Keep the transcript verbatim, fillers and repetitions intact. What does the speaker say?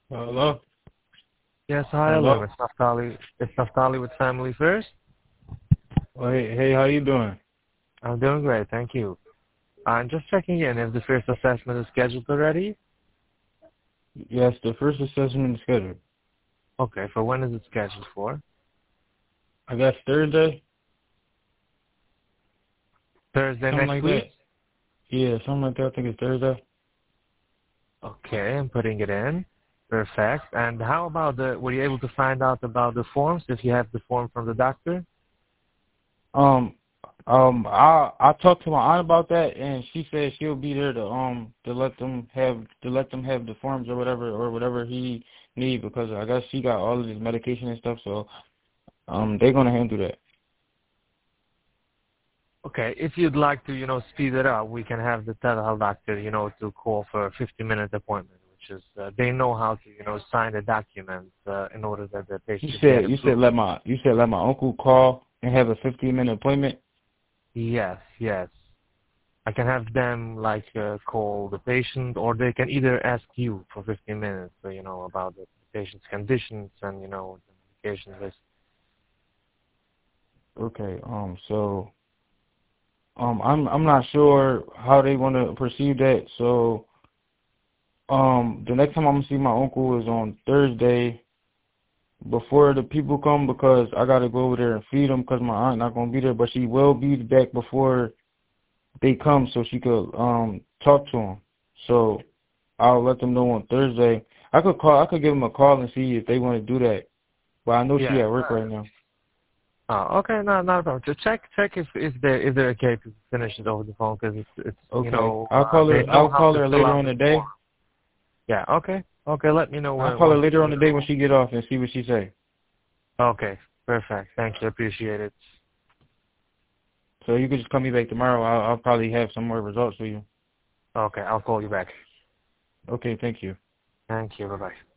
Hello? Yes, hi, Alim. Hello? It's Naftali. It's Naftali with Family First. Oh, hey, hey, how you doing? I'm doing great, thank you. I'm just checking in if the first assessment is scheduled already. Yes, the first assessment is scheduled. Okay, for when is it scheduled for? I guess Thursday? Thursday Something next like week? that. Yeah, something like that. I think it's Thursday. Okay, I'm putting it in. Perfect. And how about the, were you able to find out about the forms, if you have the form from the doctor? Um, um, I I talked to my aunt about that, and she said she'll be there to um to let them have to let them have the forms or whatever or whatever he need because I guess she got all of his medication and stuff, so um they're gonna handle that. Okay, if you'd like to, you know, speed it up, we can have the telehealth doctor, you know, to call for a fifty-minute appointment, which is, uh, they know how to, you know, sign the documents uh, in order that the You patient get said you said approved. let my you said let my uncle call and have a fifteen minute appointment. Yes, yes. I can have them like uh, call the patient, or they can either ask you for fifteen minutes, uh, you know, about the patient's conditions and you know the medication list. Okay. Um. So. Um, I'm I'm not sure how they want to perceive that. So, um, the next time I'm gonna see my uncle is on Thursday before the people come because I gotta go over there and feed them because my aunt not gonna be there, but she will be back before they come so she could um talk to them. So I'll let them know on Thursday. I could call. I could give them a call and see if they want to do that. But I know she Yeah. at work right now. Oh, okay. No, not a problem. So check check if if they if they're okay to finish it over the phone because it's it's you Okay. know I'll uh, call they her. know I'll how call to her fill later out on the today. form. Yeah. Okay. Okay. Let me know I'll when call her once later on you today when know. she get off and see what she say. Okay. Perfect. Thank you. Appreciate it. So you could just call me back tomorrow. I'll, I'll probably have some more results for you. Okay. I'll call you back. Okay, thank you. Thank you. Bye bye.